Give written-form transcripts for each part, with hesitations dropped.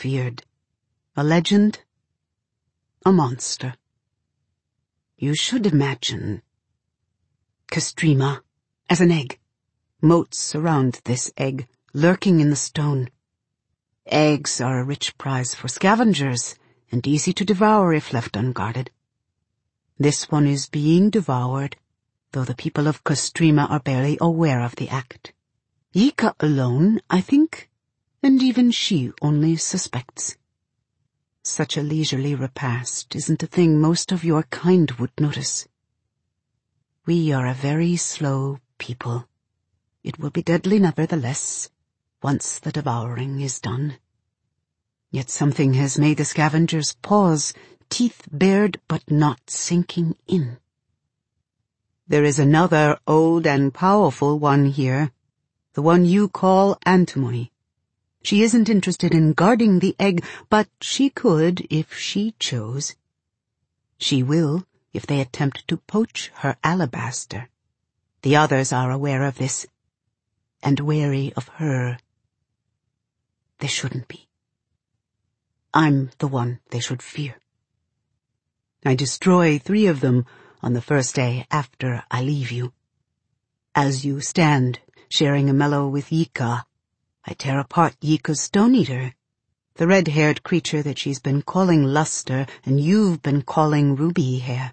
feared. A legend, a monster. You should imagine Kostrima as an egg, moats surround this egg, lurking in the stone. Eggs are a rich prize for scavengers, and easy to devour if left unguarded. This one is being devoured, though the people of Kostrima are barely aware of the act. Yika alone, I think, and even she only suspects. Such a leisurely repast isn't a thing most of your kind would notice. We are a very slow people. It will be deadly nevertheless, once the devouring is done. Yet something has made the scavengers pause, teeth bared but not sinking in. There is another old and powerful one here, the one you call Antimony. She isn't interested in guarding the egg, but she could if she chose. She will if they attempt to poach her alabaster. The others are aware of this, and wary of her. They shouldn't be. I'm the one they should fear. I destroy 3 of them on the first day after I leave you. As you stand, sharing a mellow with Yika, I tear apart Yika's stone-eater, the red-haired creature that she's been calling Luster and you've been calling Ruby Hair.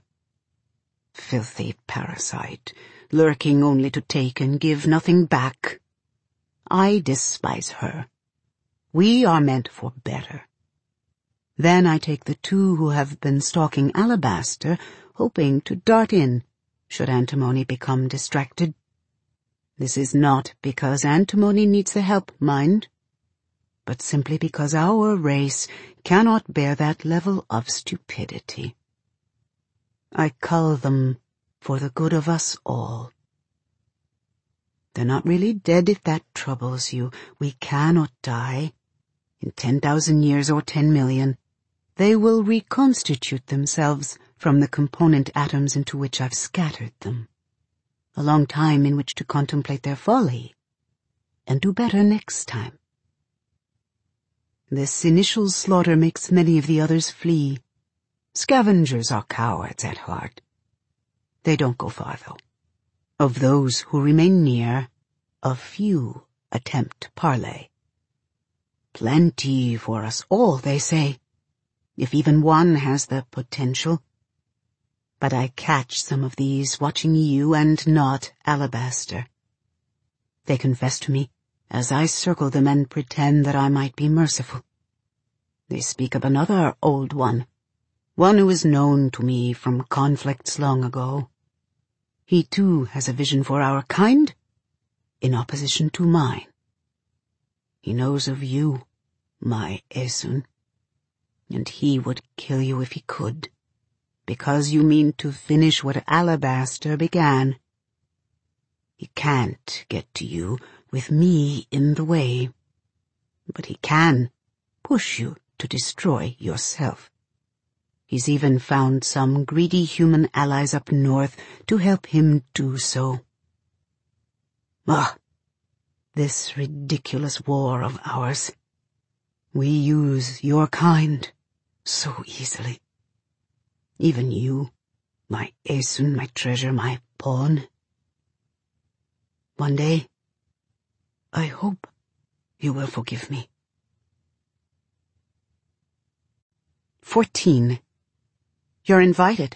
Filthy parasite, lurking only to take and give nothing back. I despise her. We are meant for better. Then I take the 2 who have been stalking Alabaster, hoping to dart in, should Antimony become distracted. This is not because Antimony needs the help, mind, but simply because our race cannot bear that level of stupidity. I cull them for the good of us all. They're not really dead if that troubles you. We cannot die. In 10,000 years or 10 million, they will reconstitute themselves from the component atoms into which I've scattered them. A long time in which to contemplate their folly, and do better next time. This initial slaughter makes many of the others flee. Scavengers are cowards at heart. They don't go far, though. Of those who remain near, a few attempt parley. Plenty for us all, they say, if even one has the potential. But I catch some of these watching you and not Alabaster. They confess to me as I circle them and pretend that I might be merciful. They speak of another old one who is known to me from conflicts long ago. He too has a vision for our kind, in opposition to mine. He knows of you, my Esun, and he would kill you if he could, because you mean to finish what Alabaster began. He can't get to you with me in the way, but he can push you to destroy yourself. He's even found some greedy human allies up north to help him do so. This ridiculous war of ours. We use your kind so easily. Even you, my Esun, my treasure, my pawn. One day, I hope you will forgive me. 14. You're invited.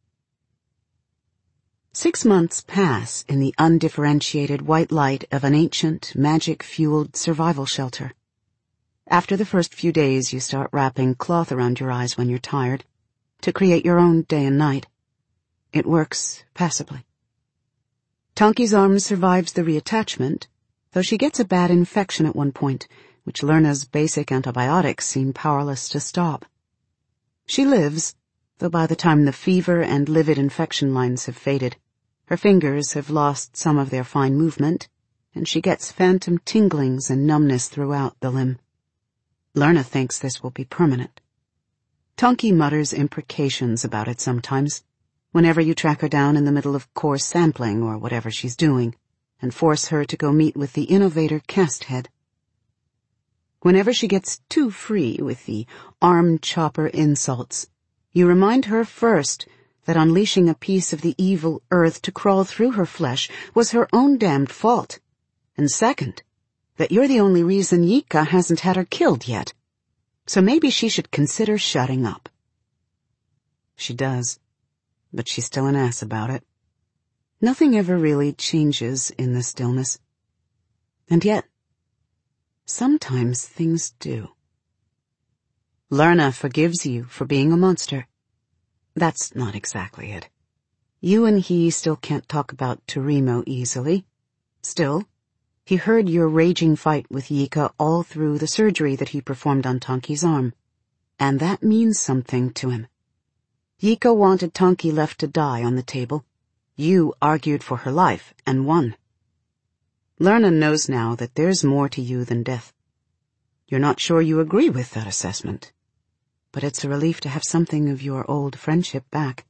6 months pass in the undifferentiated white light of an ancient, magic-fueled survival shelter. After the first few days, you start wrapping cloth around your eyes when you're tired, to create your own day and night. It works passably. Tonki's arm survives the reattachment, though she gets a bad infection at one point, which Lerna's basic antibiotics seem powerless to stop. She lives, though by the time the fever and livid infection lines have faded, her fingers have lost some of their fine movement, and she gets phantom tinglings and numbness throughout the limb. Lerna thinks this will be permanent. Tonki mutters imprecations about it sometimes, whenever you track her down in the middle of core sampling or whatever she's doing, and force her to go meet with the innovator Casthead. Whenever she gets too free with the arm-chopper insults, you remind her first that unleashing a piece of the evil earth to crawl through her flesh was her own damned fault, and second, that you're the only reason Yika hasn't had her killed yet. So maybe she should consider shutting up. She does, but she's still an ass about it. Nothing ever really changes in the stillness. And yet, sometimes things do. Lerna forgives you for being a monster. That's not exactly it. You and he still can't talk about Torimo easily. Still, he heard your raging fight with Yika all through the surgery that he performed on Tonki's arm, and that means something to him. Yika wanted Tonki left to die on the table. You argued for her life and won. Lerna knows now that there's more to you than death. You're not sure you agree with that assessment, but it's a relief to have something of your old friendship back.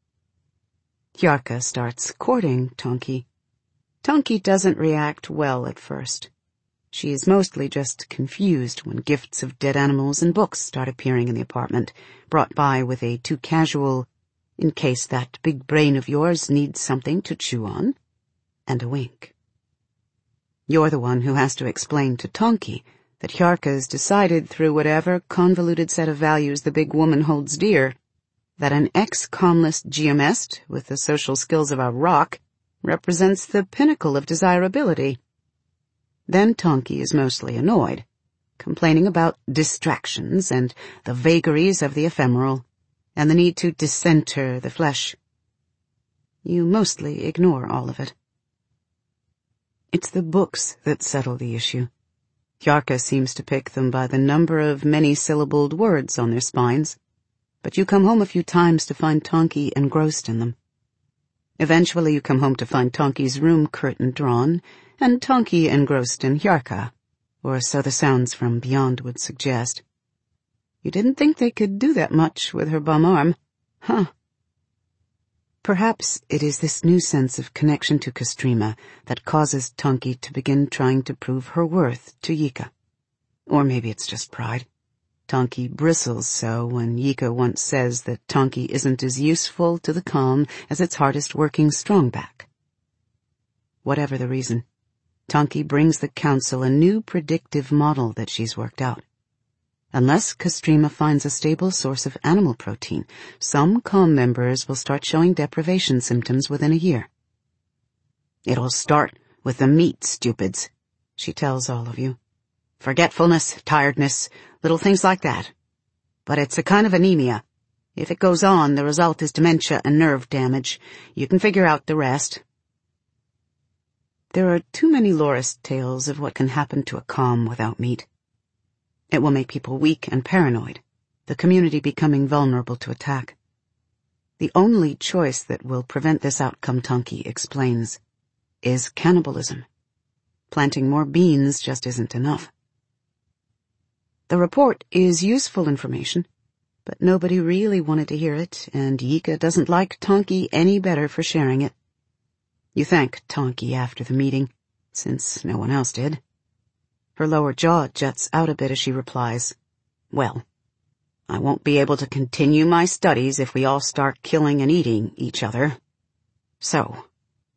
Hjarka starts courting Tonki. Tonki doesn't react well at first. She is mostly just confused when gifts of dead animals and books start appearing in the apartment, brought by with a too casual, in case that big brain of yours needs something to chew on, and a wink. You're the one who has to explain to Tonki that Hjarka's decided through whatever convoluted set of values the big woman holds dear, that an ex-comlist geomest with the social skills of a rock represents the pinnacle of desirability. Then Tonki is mostly annoyed, complaining about distractions and the vagaries of the ephemeral, and the need to decenter the flesh. You mostly ignore all of it. It's the books that settle the issue. Hjarka seems to pick them by the number of many-syllabled words on their spines, but you come home a few times to find Tonki engrossed in them. Eventually you come home to find Tonki's room curtain drawn, and Tonki engrossed in Hjarka, or so the sounds from beyond would suggest. You didn't think they could do that much with her bum arm, huh? Perhaps it is this new sense of connection to Kostrima that causes Tonki to begin trying to prove her worth to Yika. Or maybe it's just pride. Tonki bristles so when Yika once says that Tonki isn't as useful to the calm as its hardest-working strongback. Whatever the reason, Tonki brings the council a new predictive model that she's worked out. Unless Kostrima finds a stable source of animal protein, some calm members will start showing deprivation symptoms within a year. It'll start with the meat, stupids, she tells all of you. Forgetfulness, tiredness, little things like that. But it's a kind of anemia. If it goes on, the result is dementia and nerve damage. You can figure out the rest. There are too many Loras tales of what can happen to a calm without meat. It will make people weak and paranoid, the community becoming vulnerable to attack. The only choice that will prevent this outcome, Tonki explains, is cannibalism. Planting more beans just isn't enough. The report is useful information, but nobody really wanted to hear it, and Yika doesn't like Tonki any better for sharing it. You thank Tonki after the meeting, since no one else did. Her lower jaw juts out a bit as she replies, "Well, I won't be able to continue my studies if we all start killing and eating each other. So."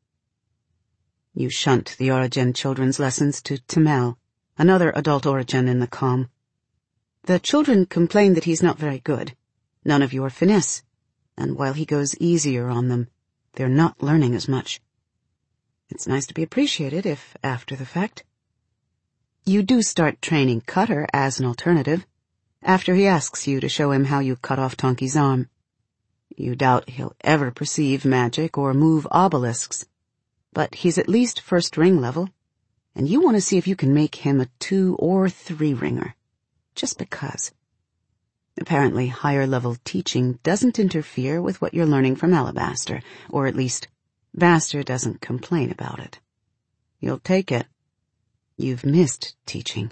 You shunt the Orogen children's lessons to Tamel, another adult Orogen in the calm. The children complain that he's not very good, none of your finesse, and while he goes easier on them, they're not learning as much. It's nice to be appreciated if after the fact. You do start training Cutter as an alternative, after he asks you to show him how you cut off Tonki's arm. You doubt he'll ever perceive magic or move obelisks, but he's at least first ring level, and you want to see if you can make him a 2 or 3 ringer. Just because. Apparently higher level teaching doesn't interfere with what you're learning from Alabaster, or at least, Baster doesn't complain about it. You'll take it. You've missed teaching.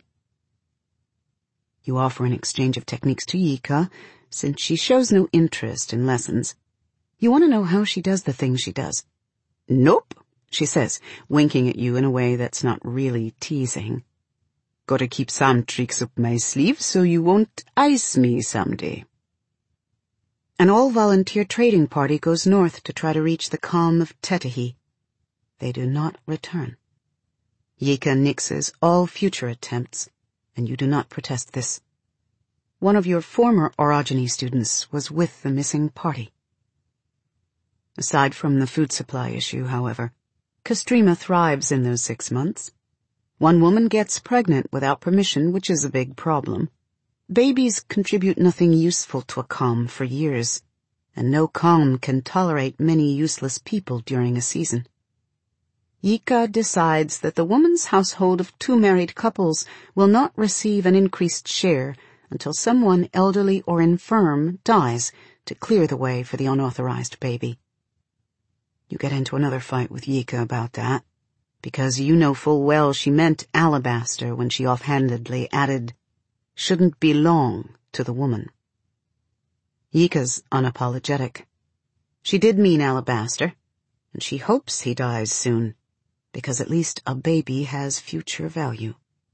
You offer an exchange of techniques to Yika, since she shows no interest in lessons. You want to know how she does the things she does. "Nope," she says, winking at you in a way that's not really teasing. Gotta keep some tricks up my sleeve so you won't ice me someday. An all-volunteer trading party goes north to try to reach the calm of Tetahi. They do not return. Yika nixes all future attempts, and you do not protest this. One of your former orogeny students was with the missing party. Aside from the food supply issue, however, Kostrima thrives in those 6 months. One woman gets pregnant without permission, which is a big problem. Babies contribute nothing useful to a calm for years, and no calm can tolerate many useless people during a season. Yika decides that the woman's household of 2 married couples will not receive an increased share until someone elderly or infirm dies to clear the way for the unauthorized baby. You get into another fight with Yika about that, because you know full well she meant Alabaster when she offhandedly added, "shouldn't belong to the woman." Yika's unapologetic. She did mean Alabaster, and she hopes he dies soon, because at least a baby has future value.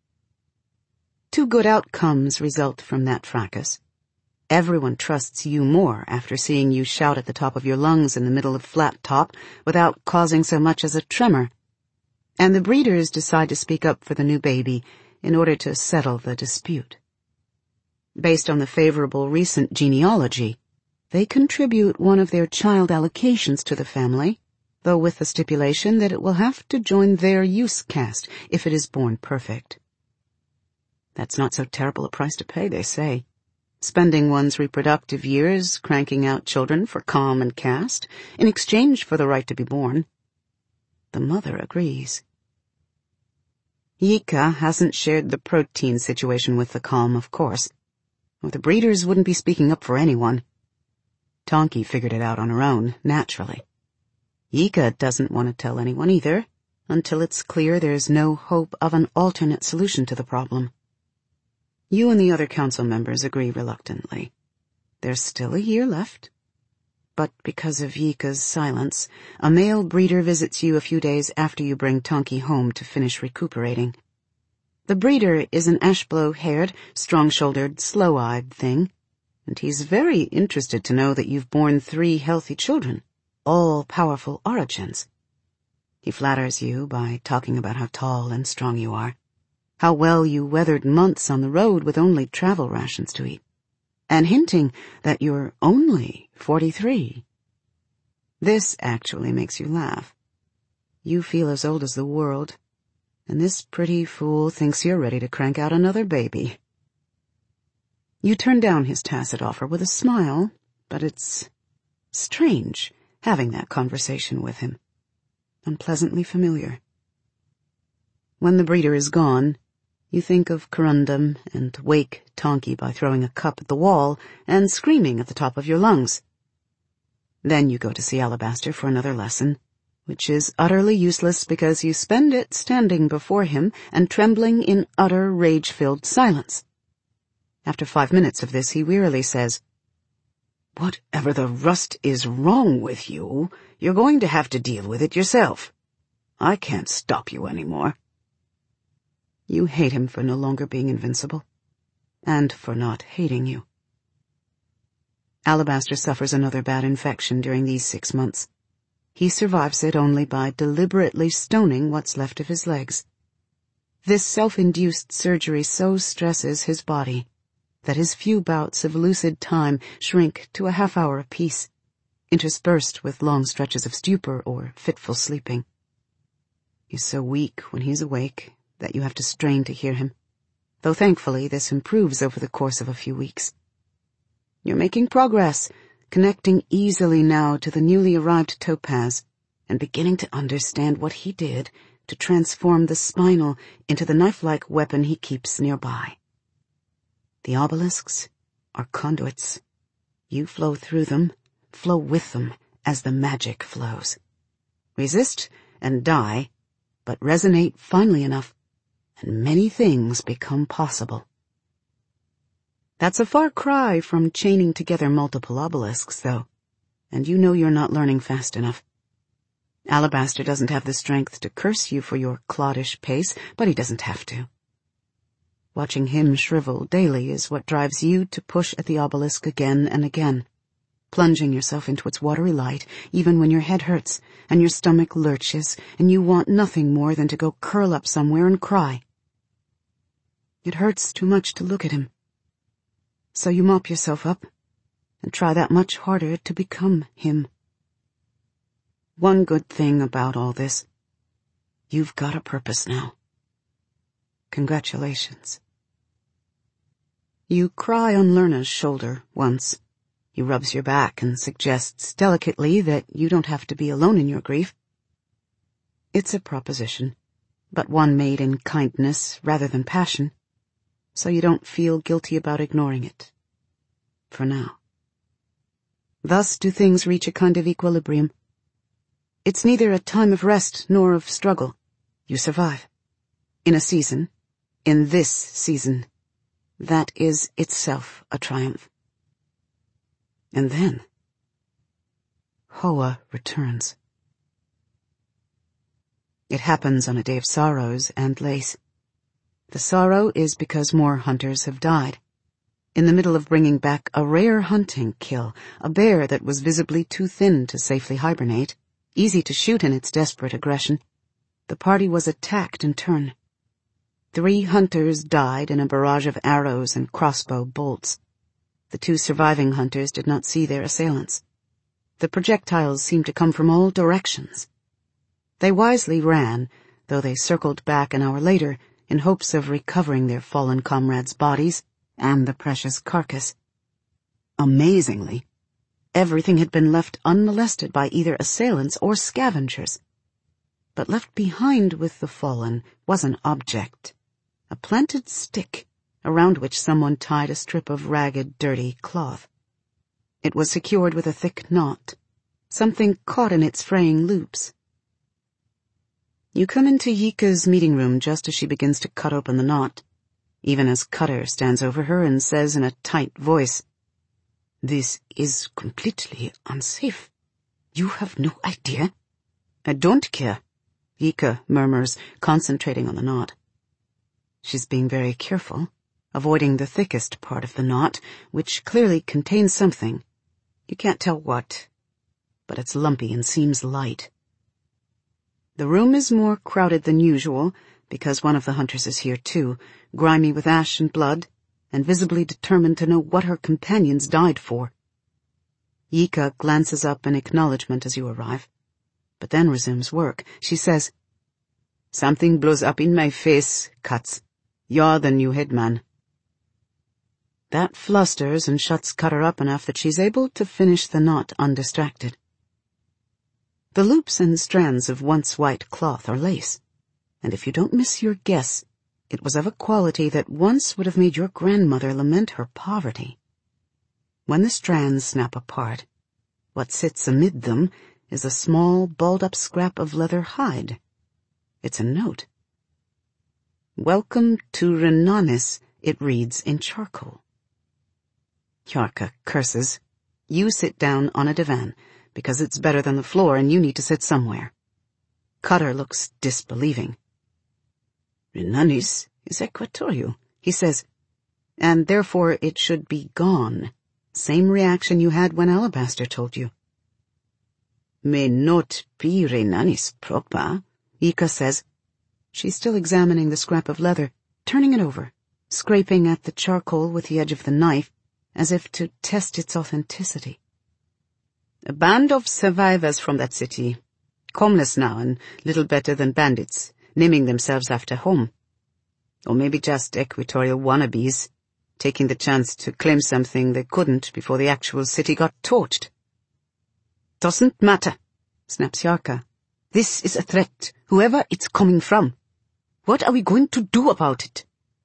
2 good outcomes result from that fracas. Everyone trusts you more after seeing you shout at the top of your lungs in the middle of Flat Top without causing so much as a tremor. And the breeders decide to speak up for the new baby in order to settle the dispute. Based on the favorable recent genealogy, they contribute one of their child allocations to the family, though with the stipulation that it will have to join their use caste if it is born perfect. That's not so terrible a price to pay, they say. Spending one's reproductive years cranking out children for calm and caste in exchange for the right to be born. The mother agrees. Yika hasn't shared the protein situation with the calm, of course, or the breeders wouldn't be speaking up for anyone. Tonki figured it out on her own, naturally. Yika doesn't want to tell anyone either, until it's clear there's no hope of an alternate solution to the problem. You and the other council members agree reluctantly. There's still a year left. But because of Yika's silence, a male breeder visits you a few days after you bring Tonki home to finish recuperating. The breeder is an ashblow-haired, strong-shouldered, slow-eyed thing, and he's very interested to know that you've borne 3 healthy children, all powerful origins. He flatters you by talking about how tall and strong you are, how well you weathered months on the road with only travel rations to eat, and hinting that you're only 43. This actually makes you laugh. You feel as old as the world, and this pretty fool thinks you're ready to crank out another baby. You turn down his tacit offer with a smile, but it's strange having that conversation with him. Unpleasantly familiar. When the breeder is gone, you think of Corundum and wake Tonki by throwing a cup at the wall and screaming at the top of your lungs. Then you go to see Alabaster for another lesson, which is utterly useless because you spend it standing before him and trembling in utter rage-filled silence. After 5 minutes of this, he wearily says, "Whatever the rust is wrong with you, you're going to have to deal with it yourself. I can't stop you anymore." You hate him for no longer being invincible, and for not hating you. Alabaster suffers another bad infection during these 6 months. He survives it only by deliberately stoning what's left of his legs. This self-induced surgery so stresses his body that his few bouts of lucid time shrink to a half-hour apiece, interspersed with long stretches of stupor or fitful sleeping. He's so weak when he's awake that you have to strain to hear him, though thankfully this improves over the course of a few weeks. You're making progress, connecting easily now to the newly arrived Topaz, and beginning to understand what he did to transform the spinal into the knife-like weapon he keeps nearby. The obelisks are conduits. You flow through them, flow with them as the magic flows. Resist and die, but resonate finely enough, and many things become possible. That's a far cry from chaining together multiple obelisks, though, and you know you're not learning fast enough. Alabaster doesn't have the strength to curse you for your cloddish pace, but he doesn't have to. Watching him shrivel daily is what drives you to push at the obelisk again and again, plunging yourself into its watery light even when your head hurts and your stomach lurches and you want nothing more than to go curl up somewhere and cry. It hurts too much to look at him. So you mop yourself up and try that much harder to become him. One good thing about all this, you've got a purpose now. Congratulations. You cry on Lerna's shoulder once. He rubs your back and suggests delicately that you don't have to be alone in your grief. It's a proposition, but one made in kindness rather than passion, so you don't feel guilty about ignoring it. For now. Thus do things reach a kind of equilibrium. It's neither a time of rest nor of struggle. You survive. In a season, in this season, that is itself a triumph. And then, Hoa returns. It happens on a day of sorrows and lace. The sorrow is because more hunters have died. In the middle of bringing back a rare hunting kill, a bear that was visibly too thin to safely hibernate, easy to shoot in its desperate aggression, the party was attacked in turn. 3 hunters died in a barrage of arrows and crossbow bolts. The 2 surviving hunters did not see their assailants. The projectiles seemed to come from all directions. They wisely ran, though they circled back an hour later in hopes of recovering their fallen comrades' bodies and the precious carcass. Amazingly, everything had been left unmolested by either assailants or scavengers. But left behind with the fallen was an object, a planted stick, around which someone tied a strip of ragged, dirty cloth. It was secured with a thick knot, something caught in its fraying loops. You come into Yika's meeting room just as she begins to cut open the knot, even as Cutter stands over her and says in a tight voice, "This is completely unsafe. You have no idea." "I don't care," Yika murmurs, concentrating on the knot. She's being very careful, avoiding the thickest part of the knot, which clearly contains something. You can't tell what, but it's lumpy and seems light. The room is more crowded than usual, because one of the hunters is here too, grimy with ash and blood, and visibly determined to know what her companions died for. Yika glances up in acknowledgement as you arrive, but then resumes work. She says, "Something blows up in my face, Katz. You're the new headman." That flusters and shuts Cutter up enough that she's able to finish the knot undistracted. The loops and strands of once white cloth are lace, and if you don't miss your guess, it was of a quality that once would have made your grandmother lament her poverty. When the strands snap apart, what sits amid them is a small, balled-up scrap of leather hide. It's a note. "Welcome to Renanis," it reads in charcoal. Hjarka curses. You sit down on a divan, because it's better than the floor and you need to sit somewhere. Cutter looks disbelieving. "Renanis is equatorial," he says, "and therefore it should be gone. Same reaction you had when Alabaster told you." "May not be Renanis proper," Yika says. She's still examining the scrap of leather, turning it over, scraping at the charcoal with the edge of the knife, as if to test its authenticity. "A band of survivors from that city, homeless now and little better than bandits, naming themselves after home. Or maybe just equatorial wannabes, taking the chance to claim something they couldn't before the actual city got torched." "Doesn't matter," snaps Hjarka. "This is a threat, whoever it's coming from. What are we going to do about it?"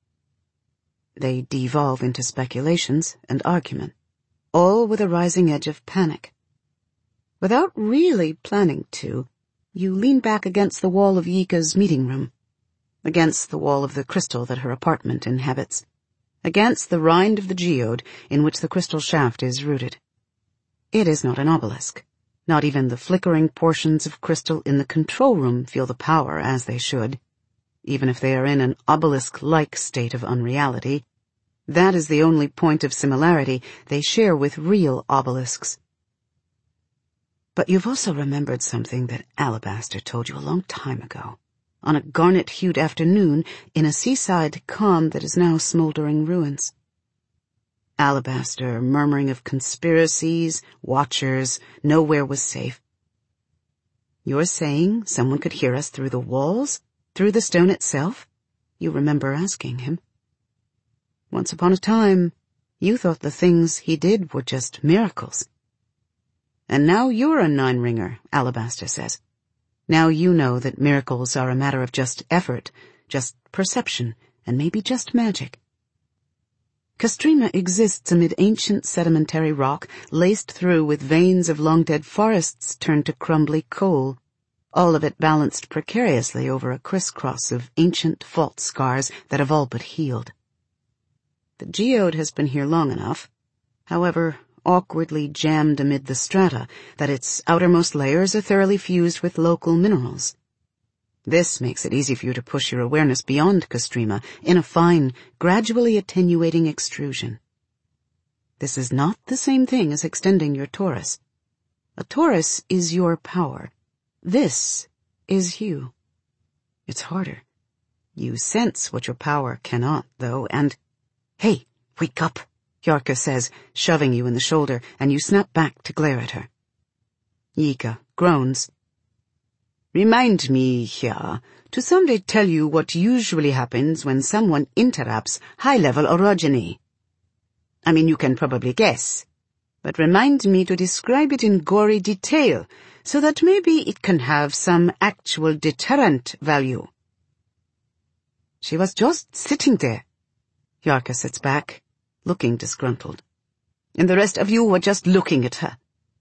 They devolve into speculations and argument, all with a rising edge of panic. Without really planning to, you lean back against the wall of Yika's meeting room, against the wall of the crystal that her apartment inhabits, against the rind of the geode in which the crystal shaft is rooted. It is not an obelisk. Not even the flickering portions of crystal in the control room feel the power as they should. even if they are in an obelisk-like state of unreality. That is the only point of similarity they share with real obelisks. But you've also remembered something that Alabaster told you a long time ago, on a garnet-hued afternoon in a seaside calm that is now smoldering ruins. Alabaster, murmuring of conspiracies, watchers, nowhere was safe. You're saying someone could hear us through the walls, through the stone itself? You remember asking him. Once upon a time, you thought the things he did were just miracles. And now you're a nine-ringer, Alabaster says. Now you know that miracles are a matter of just effort, just perception, and maybe just magic. Kostrima exists amid ancient sedimentary rock, laced through with veins of long-dead forests turned to crumbly coal, all of it balanced precariously over a crisscross of ancient fault scars that have all but healed. The geode has been here long enough, however awkwardly jammed amid the strata, that its outermost layers are thoroughly fused with local minerals. This makes it easy for you to push your awareness beyond Kostrima in a fine, gradually attenuating extrusion. This is not the same thing as extending your torus. A torus is your power. This is you. It's harder. You sense what your power cannot, though, and... Hey, wake up, Yarka says, shoving you in the shoulder, and you snap back to glare at her. Yika groans. Remind me here to someday tell you what usually happens when someone interrupts high-level orogeny. I mean, you can probably guess, but remind me to describe it in gory detail so that maybe it can have some actual deterrent value. She was just sitting there. Yarka sits back, looking disgruntled. And the rest of you were just looking at her.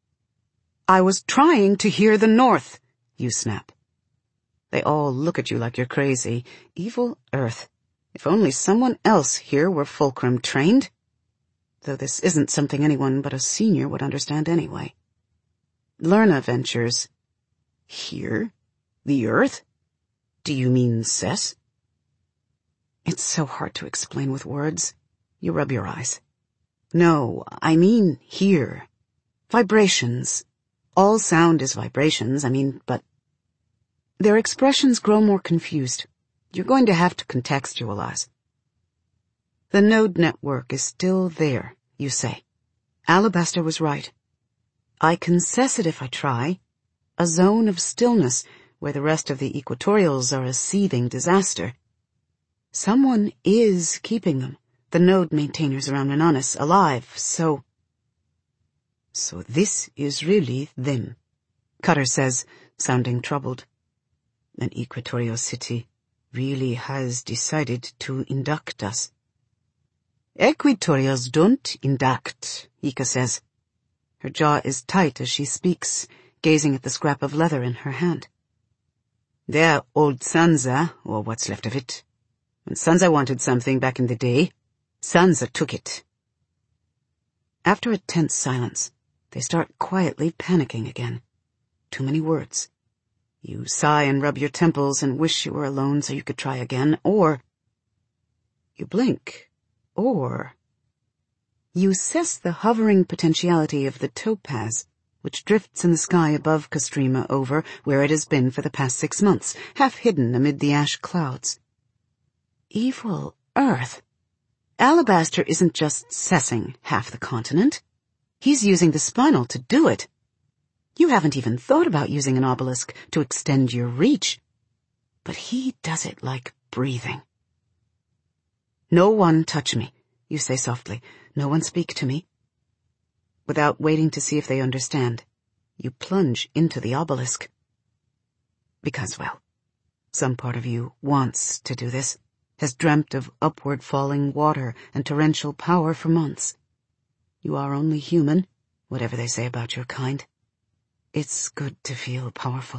I was trying to hear the North, you snap. They all look at you like you're crazy. Evil Earth. If only someone else here were fulcrum trained. Though this isn't something anyone but a senior would understand anyway. Lerna ventures. Here? The Earth? Do you mean Cess? It's so hard to explain with words. You rub your eyes. No, I mean here. Vibrations. All sound is vibrations, but... Their expressions grow more confused. You're going to have to contextualize. The node network is still there, you say. Alabaster was right. I can cess it if I try. A zone of stillness where the rest of the equatorials are a seething disaster. Someone is keeping them, the node maintainers around Menonis, alive, So this is really them, Cutter says, sounding troubled. An Equatorial city really has decided to induct us. Equatorials don't induct, Yika says. Her jaw is tight as she speaks, gazing at the scrap of leather in her hand. They're old Sansa, or what's left of it. When Sansa wanted something back in the day, Sansa took it. After a tense silence, they start quietly panicking again. Too many words. You sigh and rub your temples and wish you were alone so you could try again, or... You blink, or... You assess the hovering potentiality of the topaz, which drifts in the sky above Kostrima over where it has been for the past 6 months, half hidden amid the ash clouds. Evil Earth. Alabaster isn't just cessing half the continent. He's using the spinal to do it. You haven't even thought about using an obelisk to extend your reach. But he does it like breathing. No one touch me, you say softly. No one speak to me. Without waiting to see if they understand, you plunge into the obelisk. Because, well, some part of you wants to do this, has dreamt of upward falling water and torrential power for months. You are only human, whatever they say about your kind. It's good to feel powerful.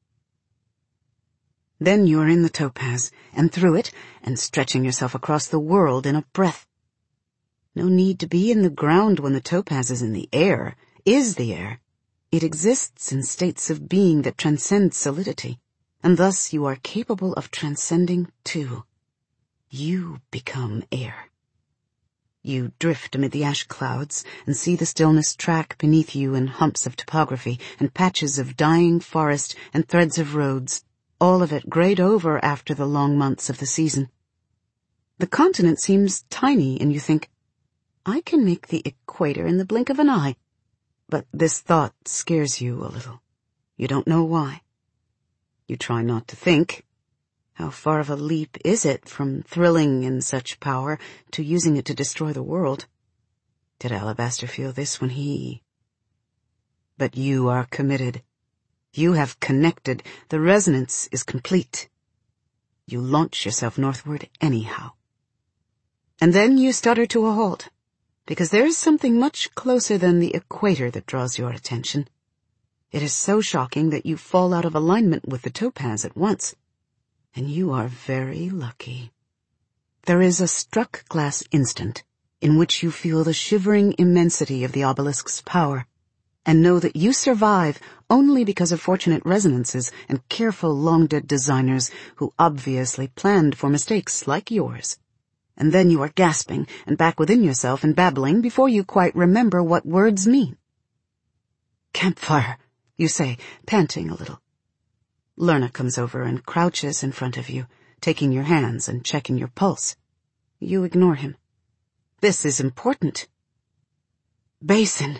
Then you're in the topaz, and through it, and stretching yourself across the world in a breath. No need to be in the ground when the topaz is in the air, is the air. It exists in states of being that transcend solidity. and thus you are capable of transcending too. You become air. You drift amid the ash clouds and see the stillness track beneath you in humps of topography and patches of dying forest and threads of roads, all of it grayed over after the long months of the season. The continent seems tiny, and you think, I can make the equator in the blink of an eye. But this thought scares you a little. You don't know why. You try not to think. How far of a leap is it from thrilling in such power to using it to destroy the world? Did Alabaster feel this when he... But you are committed. You have connected. The resonance is complete. You launch yourself northward anyhow. And then you stutter to a halt, because there is something much closer than the equator that draws your attention. It is so shocking that you fall out of alignment with the topaz at once. And you are very lucky. There is a struck glass instant in which you feel the shivering immensity of the obelisk's power, and know that you survive only because of fortunate resonances and careful long-dead designers who obviously planned for mistakes like yours. And then you are gasping and back within yourself and babbling before you quite remember what words mean. Campfire, you say, panting a little. Lerna comes over and crouches in front of you, taking your hands and checking your pulse. You ignore him. This is important. Basin.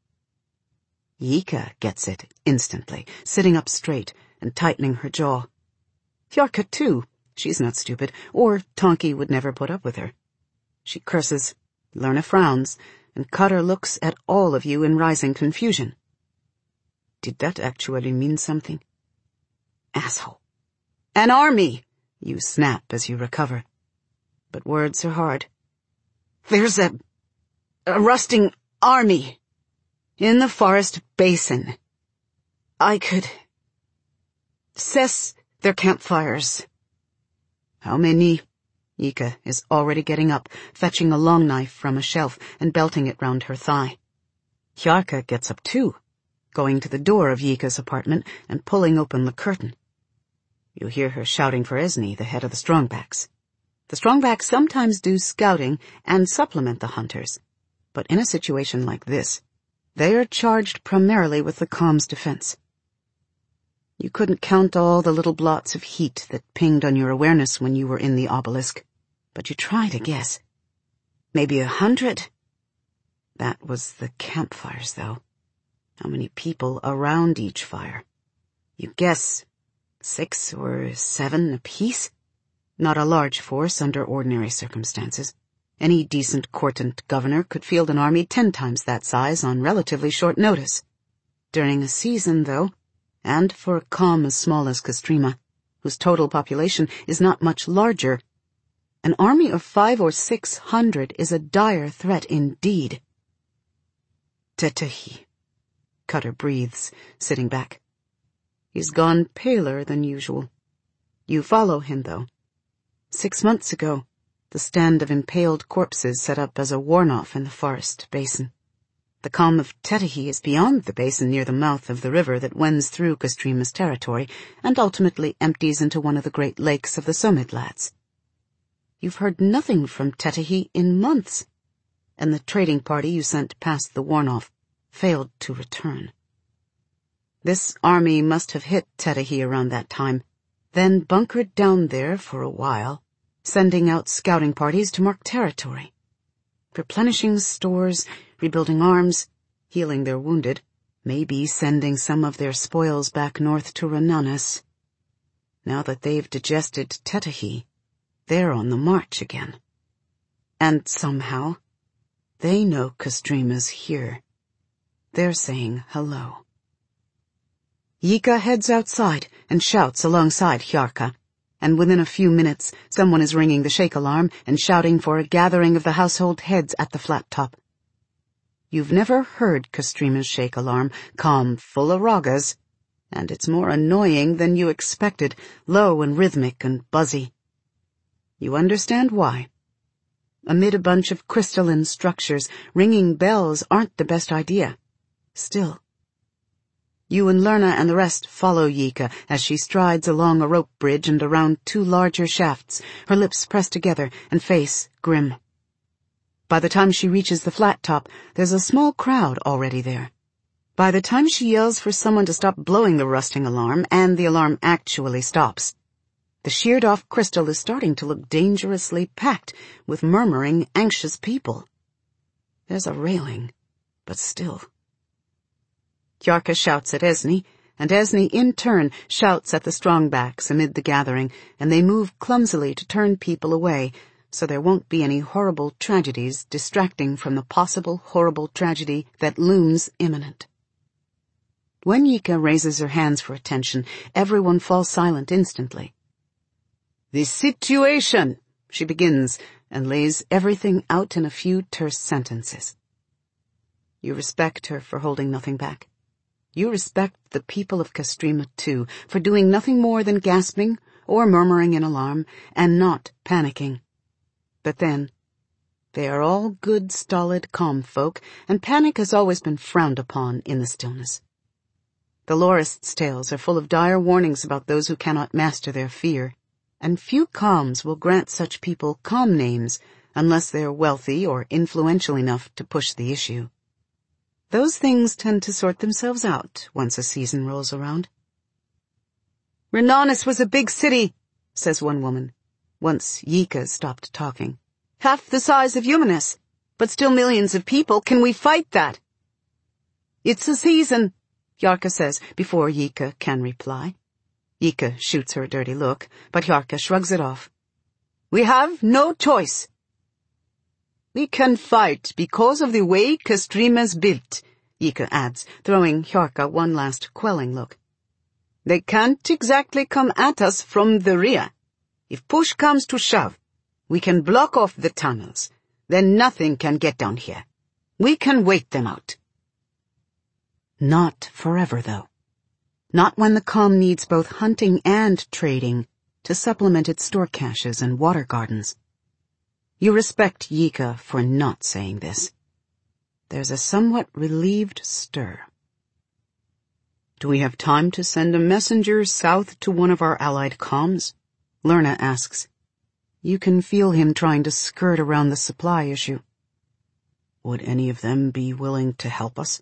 Yika gets it instantly, sitting up straight and tightening her jaw. Hjarka, too. She's not stupid, or Tonki would never put up with her. She curses, Lerna frowns, and Cutter looks at all of you in rising confusion. Did that actually mean something? Asshole. An army, you snap as you recover. But words are hard. There's a rusting army in the forest basin. I could cess their campfires. How many? Yika is already getting up, fetching a long knife from a shelf and belting it round her thigh. Hjarka gets up too, going to the door of Yika's apartment and pulling open the curtain. You hear her shouting for Esni, the head of the Strongbacks. The Strongbacks sometimes do scouting and supplement the hunters, but in a situation like this, they are charged primarily with the comms defense. You couldn't count all the little blots of heat that pinged on your awareness when you were in the obelisk, but you try to guess. Maybe 100? That was the campfires, though. How many people around each fire? You guess 6 or 7 apiece? Not a large force under ordinary circumstances. Any decent Cortant governor could field an army 10 times that size on relatively short notice. During a season, though, and for a comm as small as Castrima, whose total population is not much larger, an army of 500 or 600 is a dire threat indeed. Tetahi. Cutter breathes, sitting back. He's gone paler than usual. You follow him, though. 6 months ago, the stand of impaled corpses set up as a warn-off in the forest basin. The calm of Tetahi is beyond the basin near the mouth of the river that wends through Castrima's territory and ultimately empties into one of the great lakes of the Somidlats. You've heard nothing from Tetahi in months, and the trading party you sent past the warn-off failed to return. This army must have hit Tetahi around that time, then bunkered down there for a while, sending out scouting parties to mark territory, replenishing stores, rebuilding arms, healing their wounded, maybe sending some of their spoils back north to Renanis. Now that they've digested Tetahi, they're on the march again. And somehow, they know Castrima's here. They're saying hello. Yika heads outside and shouts alongside Hjarka, and within a few minutes someone is ringing the shake alarm and shouting for a gathering of the household heads at the flat top. You've never heard Castrima's shake alarm, calm, full of ragas, and it's more annoying than you expected, low and rhythmic and buzzy. You understand why. Amid a bunch of crystalline structures, ringing bells aren't the best idea. Still, You and Lerna and the rest follow Yika as she strides along a rope bridge and around two larger shafts, her lips pressed together and face grim. By the time she reaches the flat top, there's a small crowd already there. By the time she yells for someone to stop blowing the rusting alarm, and the alarm actually stops, the sheared-off crystal is starting to look dangerously packed with murmuring, anxious people. There's a railing, but still. Hjarka shouts at Esni, and Esni in turn shouts at the strongbacks amid the gathering, and they move clumsily to turn people away, so there won't be any horrible tragedies distracting from the possible horrible tragedy that looms imminent. When Yika raises her hands for attention, everyone falls silent instantly. "The situation," she begins, and lays everything out in a few terse sentences. You respect her for holding nothing back. You respect the people of Castrima, too, for doing nothing more than gasping or murmuring in alarm and not panicking. But then, they are all good, stolid, calm folk, and panic has always been frowned upon in the stillness. The Lorists' tales are full of dire warnings about those who cannot master their fear, and few calms will grant such people calm names unless they are wealthy or influential enough to push the issue. Those things tend to sort themselves out once a season rolls around. "Renonis was a big city," says one woman, once Yika stopped talking. "Half the size of Eumenes, but still millions of people. Can we fight that?" "It's a season," Hjarka says before Yika can reply. Yika shoots her a dirty look, but Hjarka shrugs it off. "We have no choice." "We can fight because of the way Castrima's built," Yika adds, throwing Hjarka one last quelling look. "They can't exactly come at us from the rear. If push comes to shove, we can block off the tunnels. Then nothing can get down here. We can wait them out." Not forever, though. Not when the calm needs both hunting and trading to supplement its store caches and water gardens. You respect Yika for not saying this. There's a somewhat relieved stir. "Do we have time to send a messenger south to one of our allied comms?" Lerna asks. You can feel him trying to skirt around the supply issue. "Would any of them be willing to help us?"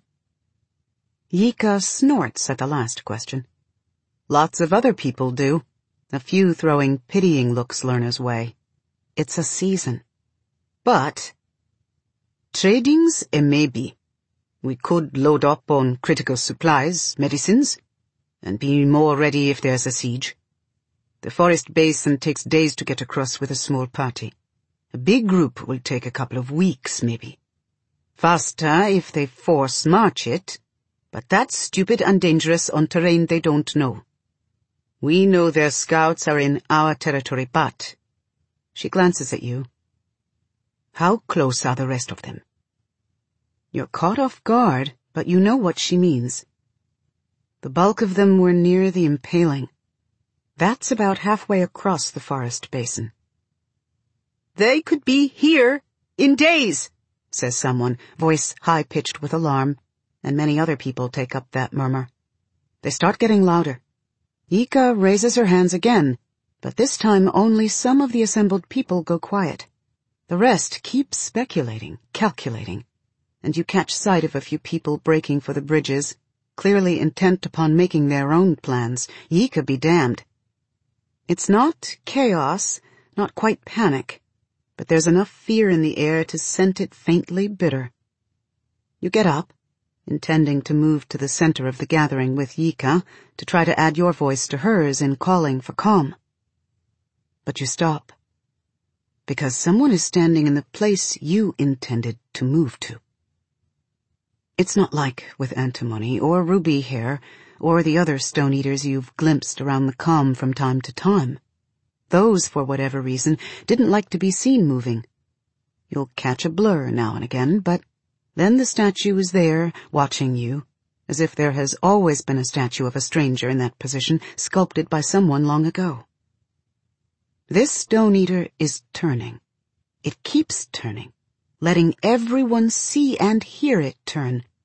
Yika snorts at the last question. "Lots of other people do," a few throwing pitying looks Lerna's way. "It's a season. But trading's a maybe. We could load up on critical supplies, medicines, and be more ready if there's a siege. The forest basin takes days to get across with a small party. A big group will take a couple of weeks, maybe. Faster if they force march it, but that's stupid and dangerous on terrain they don't know. We know their scouts are in our territory, but..." She glances at you. "How close are the rest of them?" You're caught off guard, but you know what she means. The bulk of them were near the impaling. That's about halfway across the forest basin. "They could be here in days," says someone, voice high-pitched with alarm, and many other people take up that murmur. They start getting louder. Yika raises her hands again, but this time only some of the assembled people go quiet. The rest keep speculating, calculating, and you catch sight of a few people breaking for the bridges, clearly intent upon making their own plans. Yika be damned. It's not chaos, not quite panic, but there's enough fear in the air to scent it faintly bitter. You get up, intending to move to the center of the gathering with Yika to try to add your voice to hers in calling for calm. But you stop, because someone is standing in the place you intended to move to. It's not like with Antimony or Ruby Hair or the other Stone Eaters you've glimpsed around the calm from time to time. Those, for whatever reason, didn't like to be seen moving. You'll catch a blur now and again, but then the statue is there, watching you, as if there has always been a statue of a stranger in that position, sculpted by someone long ago. This Stone Eater is turning. It keeps turning, letting everyone see and hear it turn,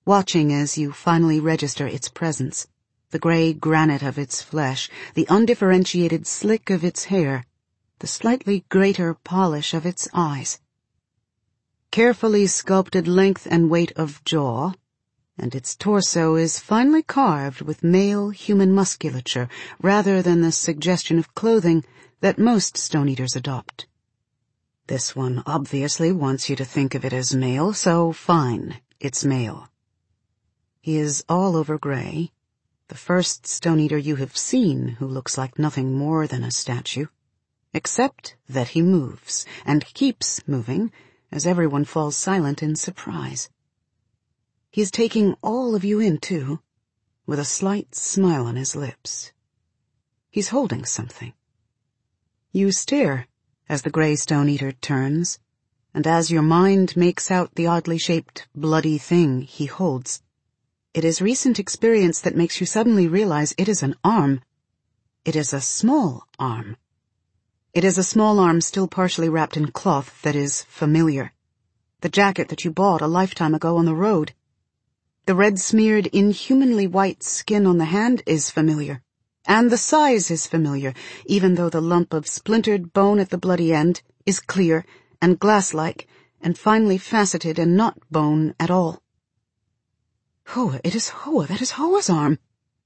watching as you finally register its presence, the gray granite of its flesh, the undifferentiated slick of its hair, the slightly greater polish of its eyes. Carefully sculpted length and weight of jaw, and its torso is finely carved with male human musculature rather than the suggestion of clothing that most stone-eaters adopt. This one obviously wants you to think of it as male, so fine, it's male. He is all over gray, the first stone-eater you have seen who looks like nothing more than a statue, except that he moves, and keeps moving, as everyone falls silent in surprise. He's taking all of you in, too, with a slight smile on his lips. He's holding something. You stare as the gray stone-eater turns, and as your mind makes out the oddly shaped, bloody thing he holds, it is recent experience that makes you suddenly realize it is an arm. It is a small arm. It is a small arm still partially wrapped in cloth that is familiar. The jacket that you bought a lifetime ago on the road. The red-smeared, inhumanly white skin on the hand is familiar. And the size is familiar, even though the lump of splintered bone at the bloody end is clear and glass-like and finely faceted and not bone at all. Hoa, it is Hoa. That is Hoa's arm.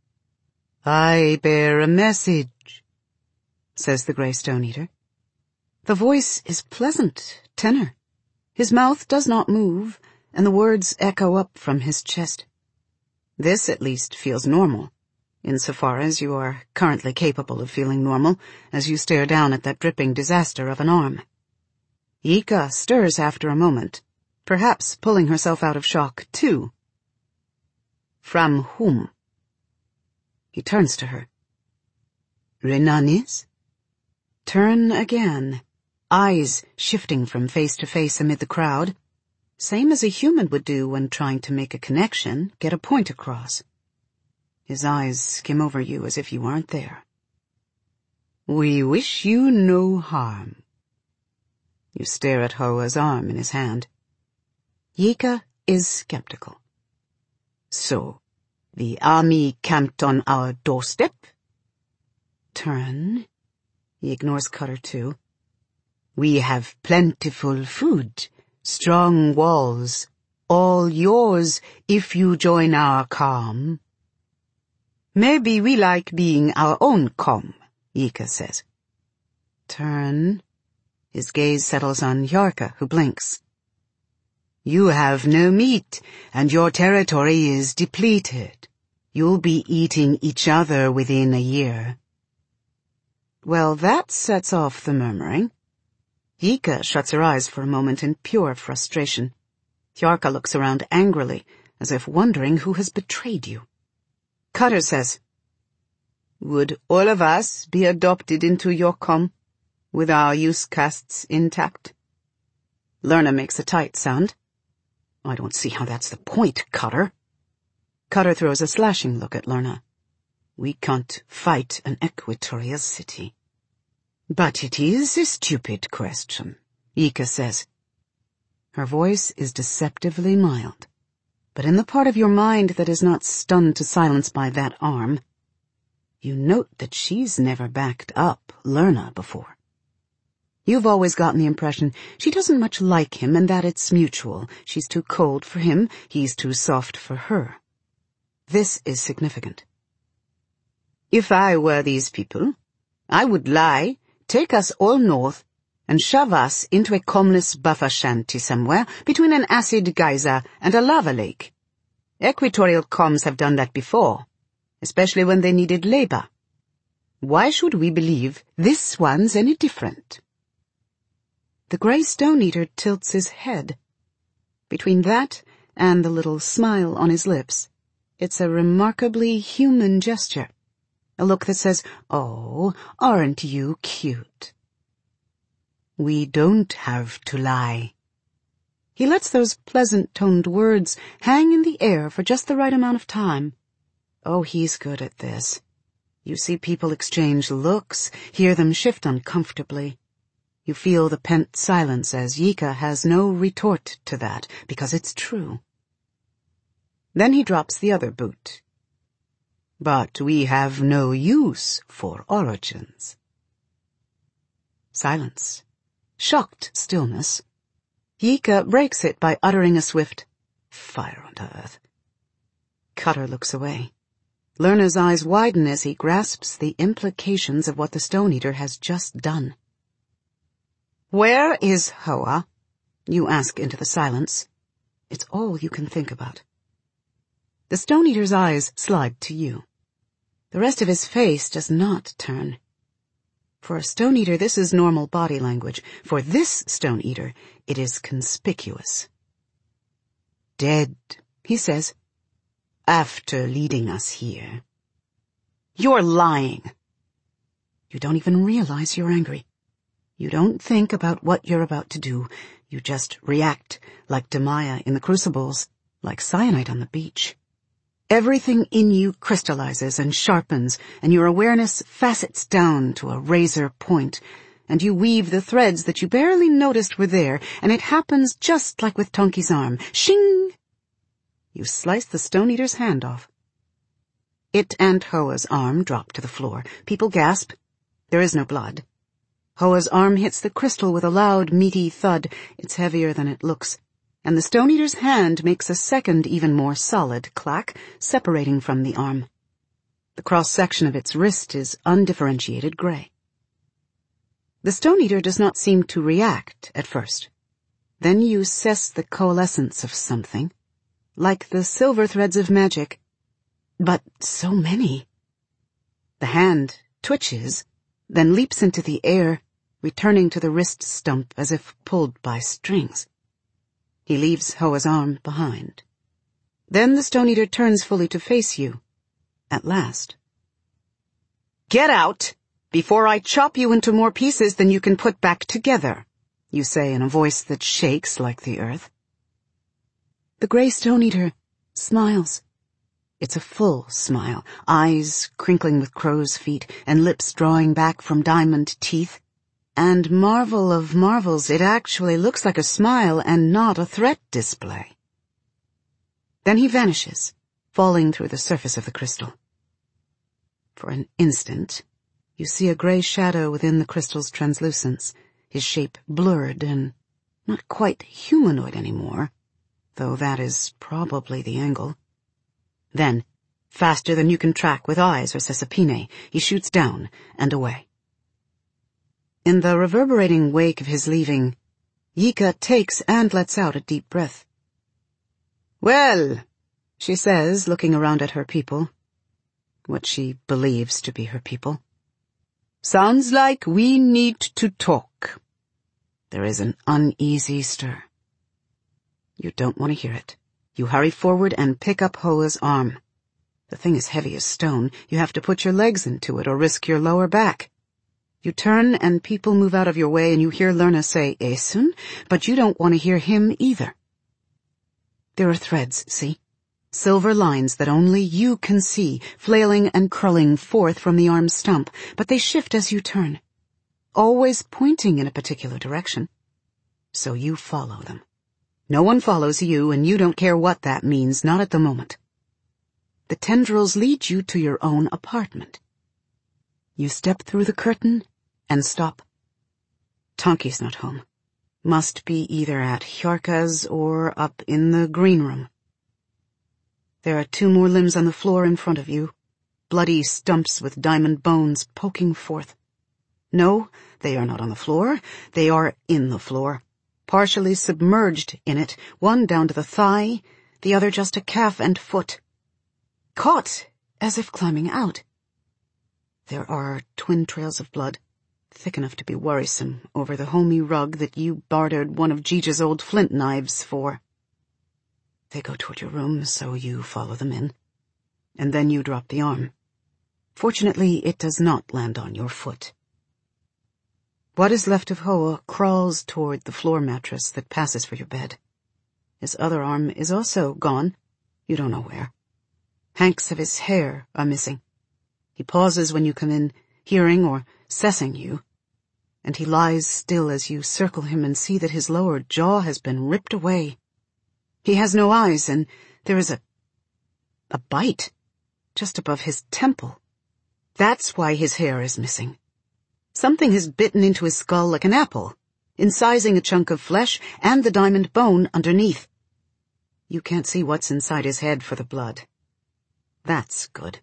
I bear a message, says the gray stone-eater. The voice is pleasant, tenor. His mouth does not move, and the words echo up from his chest. This, at least, feels normal, insofar as you are currently capable of feeling normal as you stare down at that dripping disaster of an arm. Yika stirs after a moment, perhaps pulling herself out of shock, too. From whom? He turns to her. Renanis? Turn again, eyes shifting from face to face amid the crowd, same as a human would do when trying to make a connection, get a point across. His eyes skim over you as if you aren't there. We wish you no harm. You stare at Hoa's arm in his hand. Yika is skeptical. So, the army camped on our doorstep? Turn. He ignores Cutter too. We have plentiful food, strong walls, all yours if you join our calm. Maybe we like being our own calm, Yika says. Turn. His gaze settles on Hjarka, who blinks. You have no meat, and your territory is depleted. You'll be eating each other within a year. Well, that sets off the murmuring. Yika shuts her eyes for a moment in pure frustration. Hjarka looks around angrily, as if wondering who has betrayed you. Cutter says, Would all of us be adopted into your com, with our use castes intact? Lerna makes a tight sound. I don't see how that's the point, Cutter. Cutter throws a slashing look at Lerna. We can't fight an equatorial city. But it is a stupid question, Yika says. Her voice is deceptively mild, but in the part of your mind that is not stunned to silence by that arm, you note that she's never backed up Lerna before. You've always gotten the impression she doesn't much like him and that it's mutual. She's too cold for him, he's too soft for her. This is significant. If I were these people, I would lie, take us all north, and shove us into a comless buffer shanty somewhere between an acid geyser and a lava lake. Equatorial coms have done that before, especially when they needed labor. Why should we believe this one's any different? The gray stone-eater tilts his head. Between that and the little smile on his lips, it's a remarkably human gesture. A look that says, oh, aren't you cute? We don't have to lie. He lets those pleasant-toned words hang in the air for just the right amount of time. Oh, he's good at this. You see people exchange looks, hear them shift uncomfortably. You feel the pent silence as Yika has no retort to that, because it's true. Then he drops the other boot. But we have no use for origins. Silence. Shocked stillness. Yika breaks it by uttering a swift, "Fire unto earth." Cutter looks away. Lerna's eyes widen as he grasps the implications of what the Stone Eater has just done. "Where is Hoa?" you ask into the silence. It's all you can think about. The Stone Eater's eyes slide to you. The rest of his face does not turn. For a Stone Eater, this is normal body language. For this Stone Eater, it is conspicuous. "Dead," he says, "after leading us here." "You're lying." You don't even realize you're angry. You don't think about what you're about to do. You just react, like Demaya in the Crucibles, like cyanide on the beach. Everything in you crystallizes and sharpens, and your awareness facets down to a razor point, and you weave the threads that you barely noticed were there, and it happens just like with Tonki's arm. Shing! You slice the Stone Eater's hand off. It and Hoa's arm drop to the floor. People gasp. There is no blood. Hoa's arm hits the crystal with a loud, meaty thud. It's heavier than it looks. And the Stone Eater's hand makes a second, even more solid clack, separating from the arm. The cross-section of its wrist is undifferentiated gray. The Stone Eater does not seem to react at first. Then you sense the coalescence of something, like the silver threads of magic, but so many. The hand twitches, then leaps into the air, returning to the wrist stump as if pulled by strings. He leaves Hoa's arm behind. Then the Stone Eater turns fully to face you. At last. "Get out, before I chop you into more pieces than you can put back together," you say in a voice that shakes like the earth. The gray Stone Eater smiles. It's a full smile, eyes crinkling with crow's feet, and lips drawing back from diamond teeth. And marvel of marvels, it actually looks like a smile and not a threat display. Then he vanishes, falling through the surface of the crystal. For an instant, you see a gray shadow within the crystal's translucence, his shape blurred and not quite humanoid anymore, though that is probably the angle. Then, faster than you can track with eyes or Sesapine, he shoots down and away. In the reverberating wake of his leaving, Yika takes and lets out a deep breath. "Well," she says, looking around at her people, what she believes to be her people, "sounds like we need to talk." There is an uneasy stir. You don't want to hear it. You hurry forward and pick up Hoa's arm. The thing is heavy as stone. You have to put your legs into it or risk your lower back. You turn and people move out of your way and you hear Lerna say, "Esun," but you don't want to hear him either. There are threads, see? Silver lines that only you can see, flailing and curling forth from the arm's stump, but they shift as you turn, always pointing in a particular direction. So you follow them. No one follows you, and you don't care what that means, not at the moment. The tendrils lead you to your own apartment. You step through the curtain and stop. Tonki's not home. Must be either at Hjarka's or up in the green room. There are 2 more limbs on the floor in front of you, bloody stumps with diamond bones poking forth. No, they are not on the floor. They are in the floor, partially submerged in it, one down to the thigh, the other just a calf and foot. Caught, as if climbing out. There are twin trails of blood, thick enough to be worrisome, over the homey rug that you bartered one of Gija's old flint knives for. They go toward your room, so you follow them in. And then you drop the arm. Fortunately, it does not land on your foot. What is left of Hoa crawls toward the floor mattress that passes for your bed. His other arm is also gone. You don't know where. Hanks of his hair are missing. He pauses when you come in, hearing or sensing you, and he lies still as you circle him and see that his lower jaw has been ripped away. He has no eyes, and there is a A bite, just above his temple. That's why his hair is missing. Something has bitten into his skull like an apple, incising a chunk of flesh and the diamond bone underneath. You can't see what's inside his head for the blood. That's good.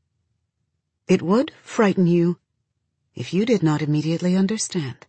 It would frighten you if you did not immediately understand.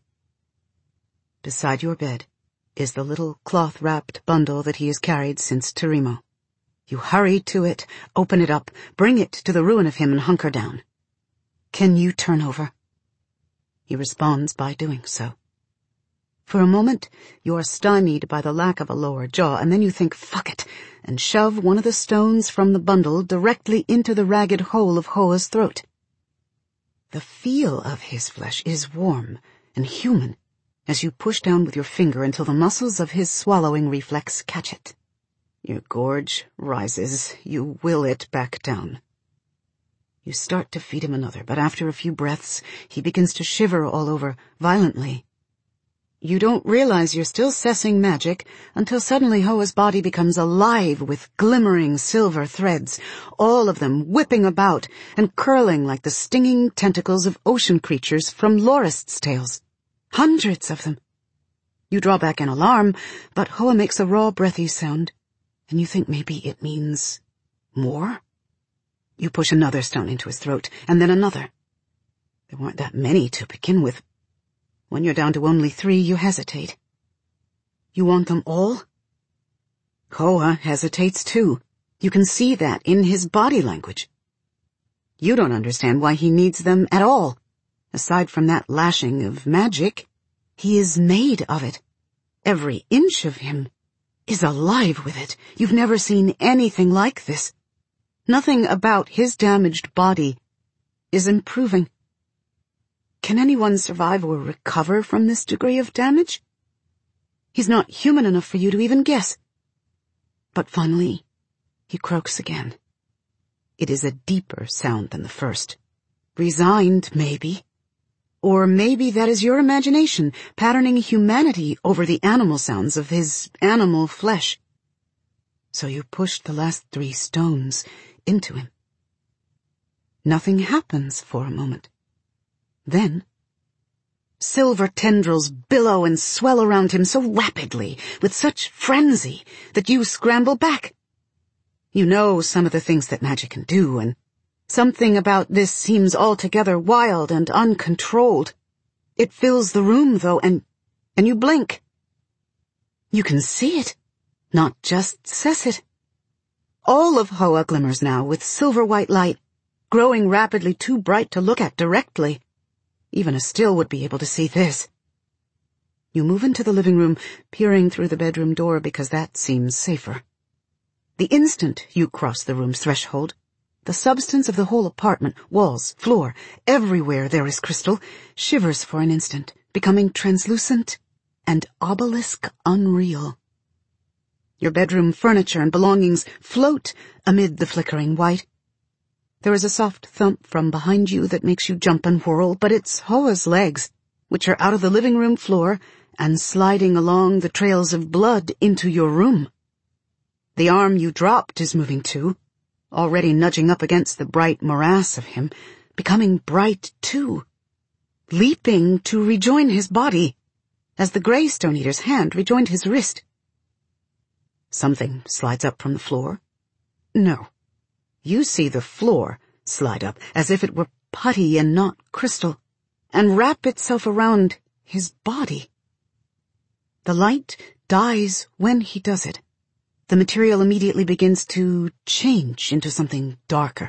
Beside your bed is the little cloth-wrapped bundle that he has carried since Terimo. You hurry to it, open it up, bring it to the ruin of him and hunker down. Can you turn over? He responds by doing so. For a moment, you're stymied by the lack of a lower jaw, and then you think, fuck it, and shove one of the stones from the bundle directly into the ragged hole of Hoa's throat. The feel of his flesh is warm and human as you push down with your finger until the muscles of his swallowing reflex catch it. Your gorge rises. You will it back down. You start to feed him another, but after a few breaths, he begins to shiver all over, violently. You don't realize you're still sessing magic until suddenly Hoa's body becomes alive with glimmering silver threads, all of them whipping about and curling like the stinging tentacles of ocean creatures from Lorist's tales. Hundreds of them. You draw back in alarm, but Hoa makes a raw, breathy sound, and you think maybe it means more? You push another stone into his throat, and then another. There weren't that many to begin with. When you're down to only 3, you hesitate. You want them all? Hoa hesitates too. You can see that in his body language. You don't understand why he needs them at all. Aside from that lashing of magic, he is made of it. Every inch of him is alive with it. You've never seen anything like this. Nothing about his damaged body is improving. Can anyone survive or recover from this degree of damage? He's not human enough for you to even guess. But finally, he croaks again. It is a deeper sound than the first. Resigned, maybe. Or maybe that is your imagination, patterning humanity over the animal sounds of his animal flesh. So you push the last 3 stones into him. Nothing happens for a moment. Then, silver tendrils billow and swell around him so rapidly, with such frenzy, that you scramble back. You know some of the things that magic can do, and something about this seems altogether wild and uncontrolled. It fills the room, though, and you blink. You can see it, not just sense it. All of Hoa glimmers now with silver-white light, growing rapidly too bright to look at directly. Even a still would be able to see this. You move into the living room, peering through the bedroom door because that seems safer. The instant you cross the room's threshold, the substance of the whole apartment, walls, floor, everywhere there is crystal, shivers for an instant, becoming translucent and obelisk unreal. Your bedroom furniture and belongings float amid the flickering white. There is a soft thump from behind you that makes you jump and whirl, but it's Hoa's legs, which are out of the living room floor and sliding along the trails of blood into your room. The arm you dropped is moving too, already nudging up against the bright morass of him, becoming bright too, leaping to rejoin his body, as the Grey Stone Eater's hand rejoined his wrist. Something slides up from the floor. No. You see the floor slide up as if it were putty and not crystal, and wrap itself around his body. The light dies when he does it. The material immediately begins to change into something darker.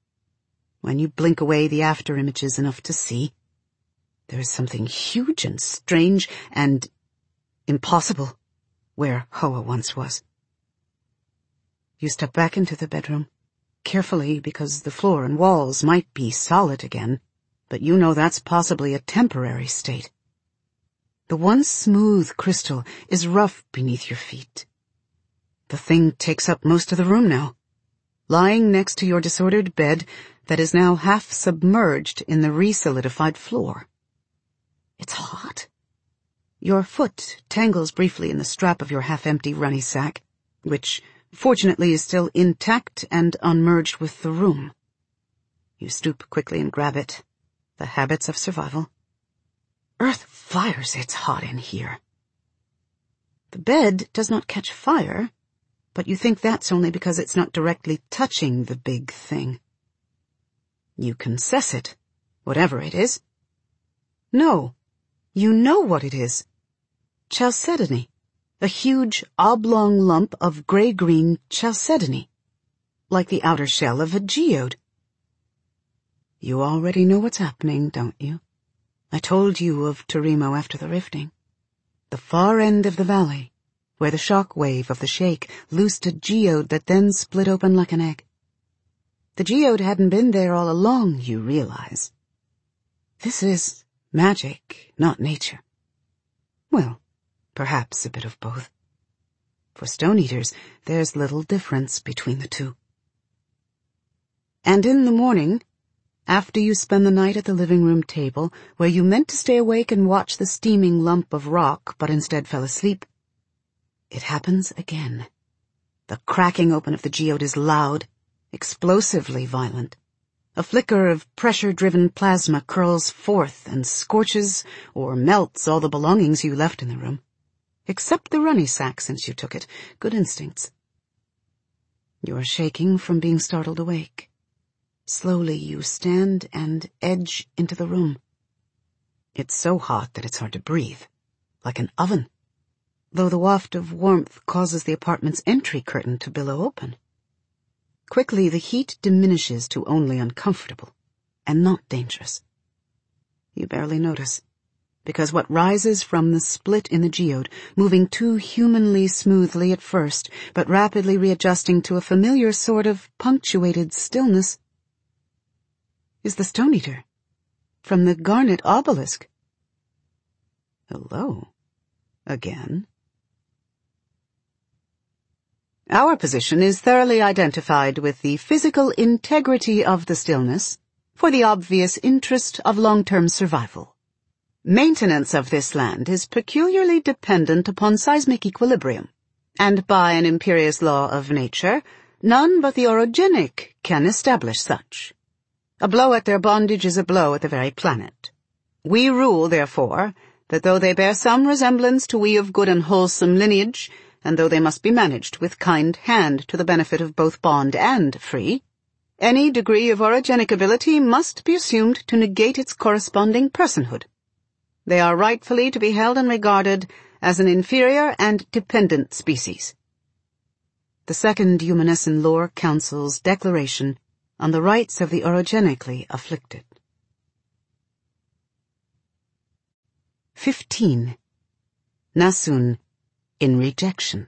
When you blink away the after images enough to see, there is something huge and strange and impossible where Hoa once was. You step back into the bedroom, carefully because the floor and walls might be solid again, but you know that's possibly a temporary state. The once smooth crystal is rough beneath your feet. The thing takes up most of the room now, lying next to your disordered bed that is now half submerged in the re-solidified floor. It's hot. Your foot tangles briefly in the strap of your half-empty runny sack, which, fortunately is still intact and unmerged with the room. You stoop quickly and grab it. The habits of survival. Earth fires, it's hot in here. The bed does not catch fire, but you think that's only because it's not directly touching the big thing. You can sense it, whatever it is. No, you know what it is. Chalcedony, a huge oblong lump of gray-green chalcedony, like the outer shell of a geode. You already know what's happening, don't you? I told you of Terimo after the rifting. The far end of the valley, where the shock wave of the shake loosed a geode that then split open like an egg. The geode hadn't been there all along, you realize. This is magic, not nature. Well, perhaps a bit of both. For stone eaters, there's little difference between the two. And in the morning, after you spend the night at the living room table, where you meant to stay awake and watch the steaming lump of rock, but instead fell asleep, it happens again. The cracking open of the geode is loud, explosively violent. A flicker of pressure-driven plasma curls forth and scorches or melts all the belongings you left in the room. Except the runny sack since you took it. Good instincts. You are shaking from being startled awake. Slowly you stand and edge into the room. It's so hot that it's hard to breathe, like an oven, though the waft of warmth causes the apartment's entry curtain to billow open. Quickly the heat diminishes to only uncomfortable, and not dangerous. You barely notice, because what rises from the split in the geode, moving too humanly smoothly at first, but rapidly readjusting to a familiar sort of punctuated stillness, is the Stone Eater, from the Garnet Obelisk. Hello, again. Our position is thoroughly identified with the physical integrity of the stillness for the obvious interest of long-term survival. Maintenance of this land is peculiarly dependent upon seismic equilibrium, and by an imperious law of nature, none but the orogenic can establish such. A blow at their bondage is a blow at the very planet. We rule, therefore, that though they bear some resemblance to we of good and wholesome lineage, and though they must be managed with kind hand to the benefit of both bond and free, any degree of orogenic ability must be assumed to negate its corresponding personhood. They are rightfully to be held and regarded as an inferior and dependent species. The Second Humanescent Lore Council's Declaration on the Rights of the Orogenically Afflicted. 15. Nasun in rejection.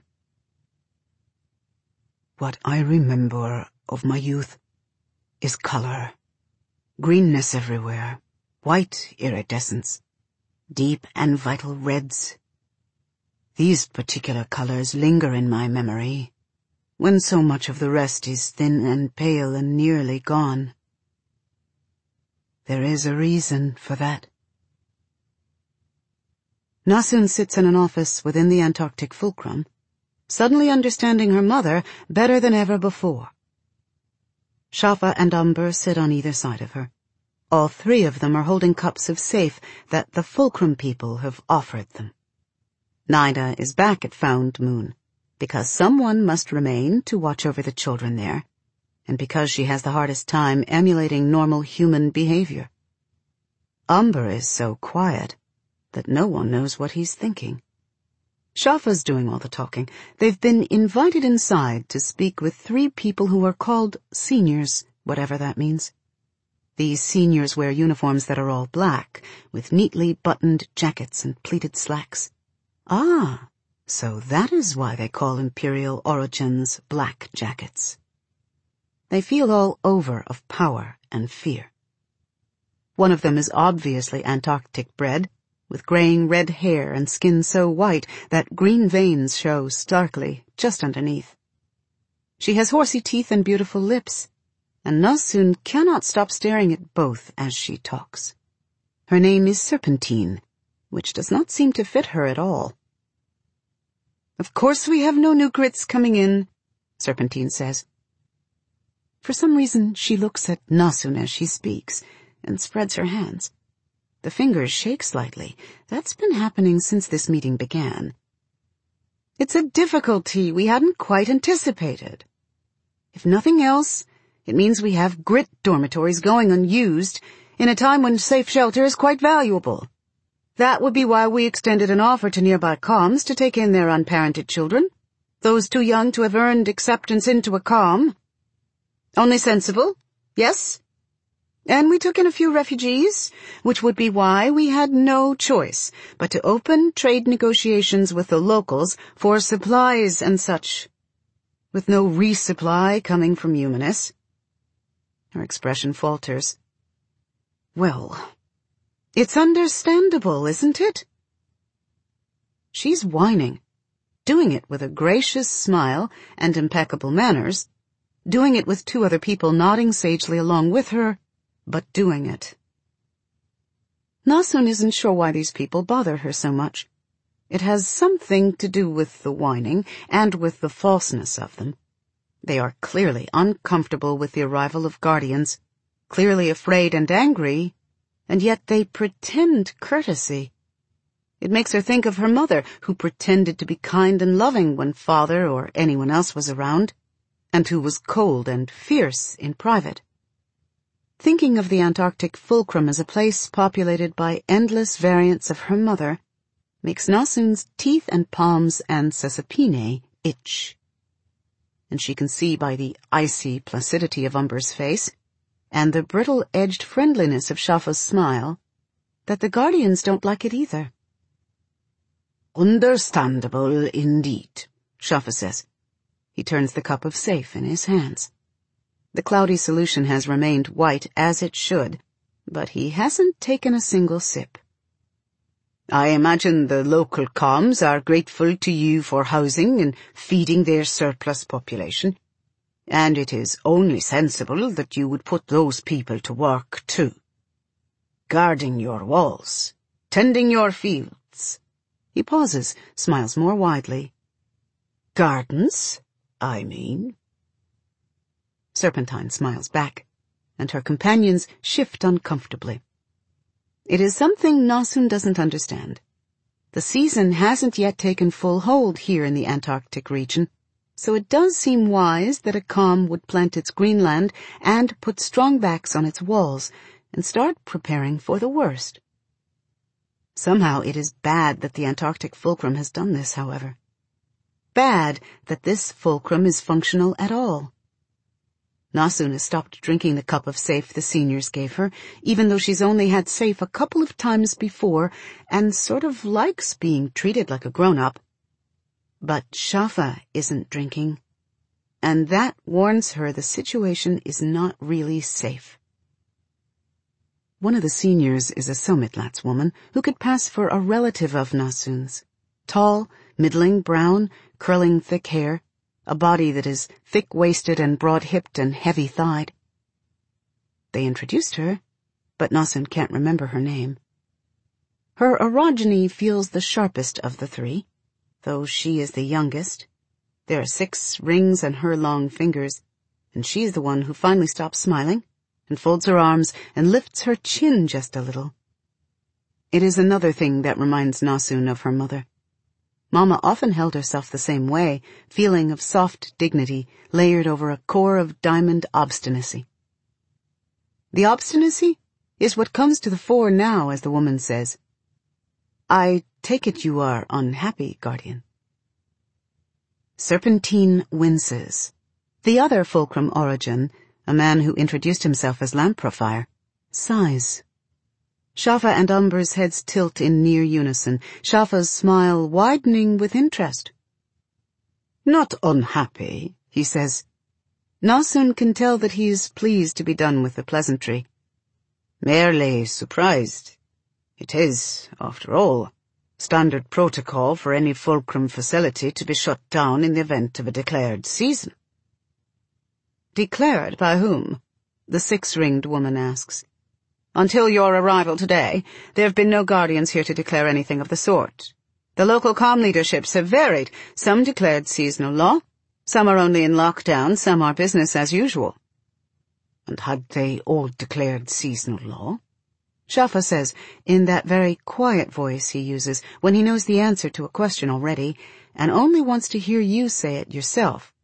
What I remember of my youth is color, greenness everywhere, white iridescence, deep and vital reds. These particular colors linger in my memory, when so much of the rest is thin and pale and nearly gone. There is a reason for that. Nasun sits in an office within the Antarctic fulcrum, suddenly understanding her mother better than ever before. Shafa and Umber sit on either side of her. All three of them are holding cups of safe that the fulcrum people have offered them. Nida is back at Found Moon, because someone must remain to watch over the children there, and because she has the hardest time emulating normal human behavior. Umber is so quiet that no one knows what he's thinking. Shafa's doing all the talking. They've been invited inside to speak with three people who are called seniors, whatever that means. These seniors wear uniforms that are all black, with neatly buttoned jackets and pleated slacks. Ah, so that is why they call Imperial Orogens black jackets. They feel all over of power and fear. One of them is obviously Antarctic bred, with graying red hair and skin so white that green veins show starkly just underneath. She has horsey teeth and beautiful lips, and Nasun cannot stop staring at both as she talks. Her name is Serpentine, which does not seem to fit her at all. Of course we have no new grits coming in. Serpentine says. For some reason, she looks at Nasun as she speaks and spreads her hands. The fingers shake slightly. That's been happening since this meeting began. It's a difficulty we hadn't quite anticipated. If nothing else, it means we have grit dormitories going unused in a time when safe shelter is quite valuable. That would be why we extended an offer to nearby coms to take in their unparented children, those too young to have earned acceptance into a com. Only sensible, yes? And we took in a few refugees, which would be why we had no choice but to open trade negotiations with the locals for supplies and such, with no resupply coming from Humanus. Her expression falters. Well, it's understandable, isn't it? She's whining, doing it with a gracious smile and impeccable manners, doing it with two other people nodding sagely along with her, but doing it. Nasun isn't sure why these people bother her so much. It has something to do with the whining and with the falseness of them. They are clearly uncomfortable with the arrival of guardians, clearly afraid and angry, and yet they pretend courtesy. It makes her think of her mother, who pretended to be kind and loving when father or anyone else was around, and who was cold and fierce in private. Thinking of the Antarctic fulcrum as a place populated by endless variants of her mother makes Nasun's teeth and palms and Sesapine itch. And she can see by the icy placidity of Umber's face and the brittle-edged friendliness of Shafa's smile that the guardians don't like it either. Understandable indeed, Shafa says. He turns the cup of safe in his hands. The cloudy solution has remained white as it should, but he hasn't taken a single sip. I imagine the local coms are grateful to you for housing and feeding their surplus population, and it is only sensible that you would put those people to work too. Guarding your walls, tending your fields. He pauses, smiles more widely. Gardens, I mean. Serpentine smiles back, and her companions shift uncomfortably. It is something Nasun doesn't understand. The season hasn't yet taken full hold here in the Antarctic region, so it does seem wise that a com would plant its greenland and put strong backs on its walls and start preparing for the worst. Somehow it is bad that the Antarctic fulcrum has done this, however. Bad that this fulcrum is functional at all. Nasun has stopped drinking the cup of safe the seniors gave her, even though she's only had safe a couple of times before and sort of likes being treated like a grown-up. But Shafa isn't drinking, and that warns her the situation is not really safe. One of the seniors is a Somitlats woman who could pass for a relative of Nasun's. Tall, middling, brown, curling thick hair, a body that is thick-waisted and broad-hipped and heavy-thighed. They introduced her, but Nasun can't remember her name. Her orogeny feels the sharpest of the three, though she is the youngest. There are 6 rings on her long fingers, and she's the one who finally stops smiling and folds her arms and lifts her chin just a little. It is another thing that reminds Nasun of her mother. Mama often held herself the same way, feeling of soft dignity layered over a core of diamond obstinacy. The obstinacy is what comes to the fore now, as the woman says. I take it you are unhappy, Guardian. Serpentine winces. The other fulcrum origin, a man who introduced himself as Lamprofire, sighs. Shafa and Umber's heads tilt in near unison, Shafa's smile widening with interest. Not unhappy, he says. Nasun can tell that he is pleased to be done with the pleasantry. Merely surprised. It is, after all, standard protocol for any fulcrum facility to be shut down in the event of a declared season. Declared by whom? The 6-ringed woman asks. Until your arrival today, there have been no guardians here to declare anything of the sort. The local comm leaderships have varied. Some declared seasonal law, Some are only in lockdown, some are business as usual. And had they all declared seasonal law? Shafa says, in that very quiet voice he uses when he knows the answer to a question already, and only wants to hear you say it yourself.